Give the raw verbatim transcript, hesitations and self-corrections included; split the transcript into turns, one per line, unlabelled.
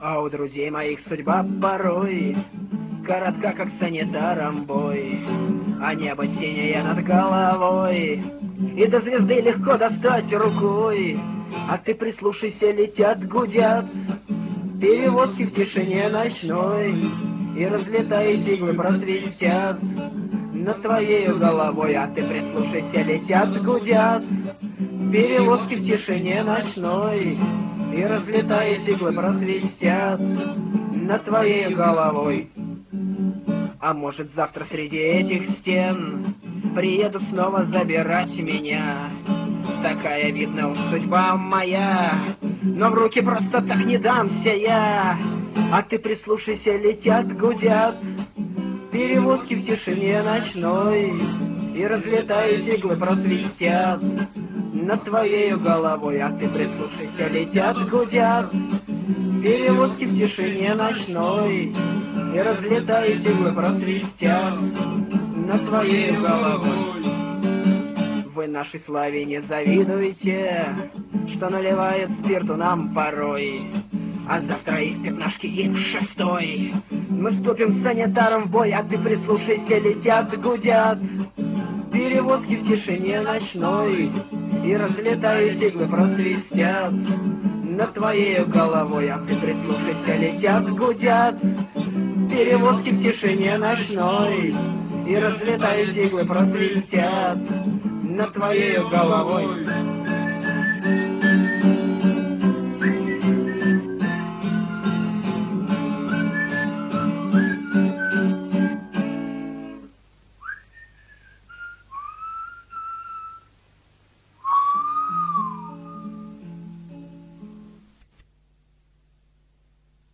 А у друзей моих судьба порой коротка, как санитаром бой, а небо синее над головой, и до звезды легко достать рукой. А ты прислушайся, летят, гудят перевозки в тишине ночной, и разлетаясь иглы просвистят над твоей головой. А ты прислушайся, летят, гудят перевозки в тишине ночной, и разлетаясь иглы просвистят над твоей головой. А может, завтра среди этих стен приедут снова забирать меня? Такая, видно, уж судьба моя, но в руки просто так не дамся я. А ты прислушайся, летят, гудят перевозки в тишине ночной, и разлетаясь иглы просвистят над твоей головой. А ты прислушайся, летят, гудят перевозки в тишине ночной, и разлетаясь иглы просвистят над твоей головой. Вы нашей славе не завидуете, что наливают спирту нам порой, а завтра их пятнашки им в шестой. Мы вступим с санитаром в бой. А ты прислушайся, летят, гудят перевозки в тишине ночной, и разлетаясь иглы просвистят над твоей головой. А ты прислушайся, летят, гудят перевозки в тишине ночной, и разлетаясь иглы просвистят над твоей головой.